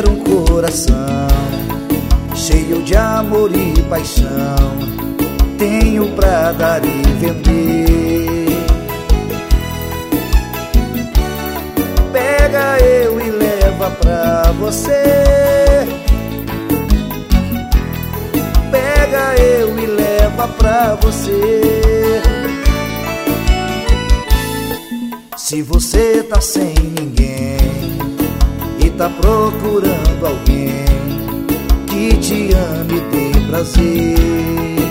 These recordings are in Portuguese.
quero um coração cheio de amor e paixão, tenho pra dar e vender. Pega eu e leva pra você, pega eu e leva pra você. Se você tá sem ninguém e tá procurando alguém que te ame e dê prazer,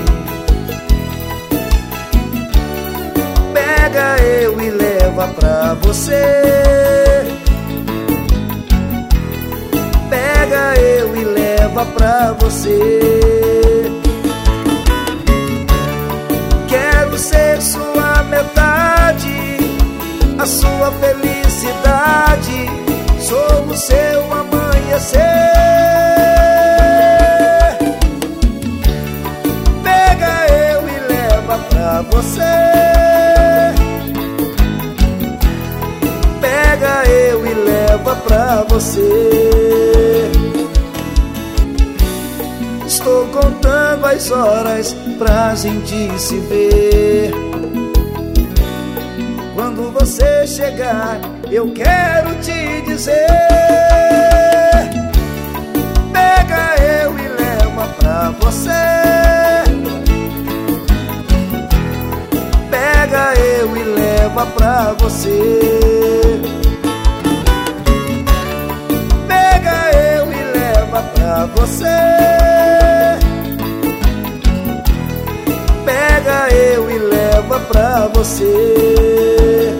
pega eu e leva pra você, pega eu e leva pra você. Quero ser sua metade, a sua felicidade, sou o seu amanhecer. Pega eu e leva pra você, pega eu e leva pra você. Estou contando as horas pra gente se ver. Quando você chegar, eu quero te dizer, pega eu e leva pra você, pega eu e leva pra você. Pega eu e leva pra você, pega eu e leva pra você.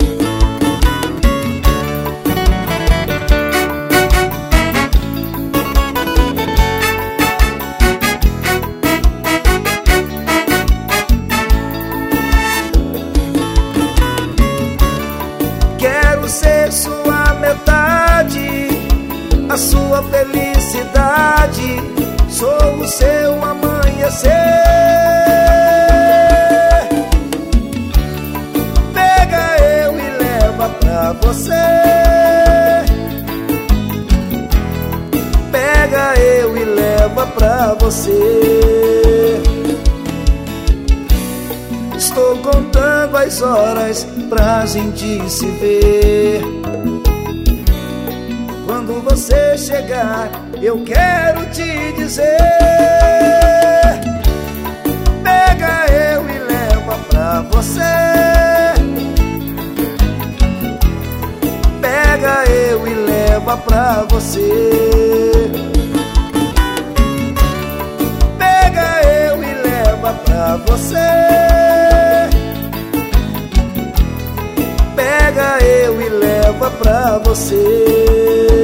Quero ser sua metade, a sua felicidade, sou o seu amanhecer. Pega eu e leva pra você, pega eu e leva pra você. Estou contando as horas pra gente se ver. Quando você chegar, eu quero te dizer, pega eu e leva pra você, pega eu e leva pra você. Pega eu e leva pra você, pega eu e leva pra você.